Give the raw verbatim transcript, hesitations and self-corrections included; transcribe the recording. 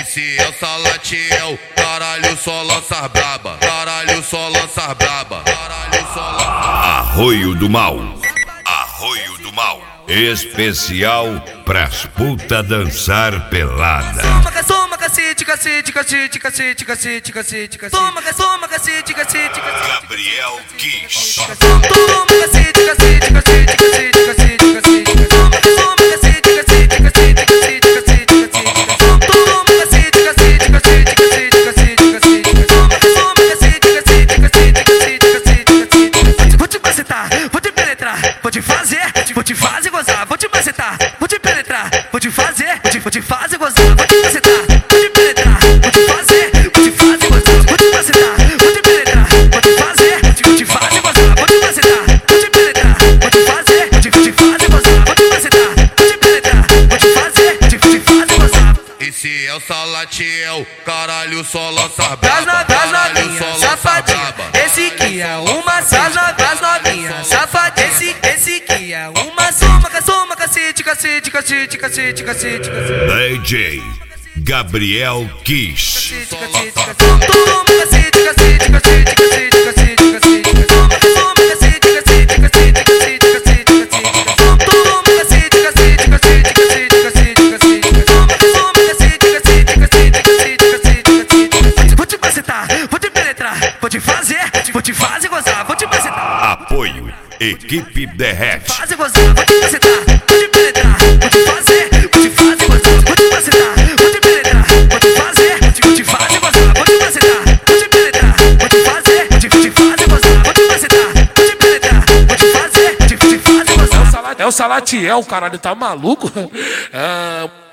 Esse é o Salatiel, caralho, só lança braba. Caralho, só lança braba. Caralho, só lança. Arroio do Mal. Arroio do Mal. Especial pras puta dançar pelada. Toma, toma, cacete, cacete, cacete, cacete, cacete, cacete, cacete. Toma, toma, cacete, cacete, cacete. Gabriel Kiss. Toma, cacete, cacete, cacete, cacete, cacete, cacete. Toma, toma, cacete, cacete, cacete, cacete, cacete, cacete. Toma, cacete, cacete, cacete, cacete, cacete, cacete. Toma, toma, cacete, cacete, cacete, cacete, cacete, cacete. Vou te macetar, vou te penetrar, vou te fazer, vou te fazer gozar, vou te macetar, vou te penetrar, vou te fazer, vou te, vou te fazer gozar, vou te macetar, vou te penetrar, vou te fazer, vou te fazer gozar, vou te macetar, vou te penetrar, vou te fazer, vou te, vou te fazer gozar, vou te macetar, vou te penetrar, vou te fazer, vou te, vou te fazer gozar, vou te macetar, vou te penetrar, vou te fazer, vou te, vou te fazer gozar. Esse é o Salatiel, caralho, só lança Das braba. das Caralho, novinhas, só lança safadinha. braba. Esse que é uma das das novinhas, safadinha. Esse, esse que é uma soma, soma, cacete, cacete, cacete, cacete, cacete, cacete. D J Gabriel Kiss. Cacete, cacete, cacete. Toma, cacete, cacete, cacete, cacete, cacete, cacete. Toma, toma, cacete, cacete, cacete, cacete, cacete, cacete. Toma, cacete, cacete, cacete, cacete, cacete, cacete. Toma, toma, cacete, cacete, cacete, cacete, cacete, cacete. Vou te macetar, vou te penetrar, vou te fazer, vou te fazer gozar, vou te macetar. Apoio Equipe Derrete. Fazer gozar, vou te macetar, vou te penetrar, vou te fazer, vou te fazer gozar, vou te macetar, vou te penetrar, vou te fazer, vou te, vou te fazer gozar, vou te macetar, vou te penetrar, vou te fazer, vou te, vou te fazer gozar, vou te macetar, vou te penetrar, vou te fazer, vou te, vou te fazer gozar. É o Salatiel, caralho, tá maluco? Ah,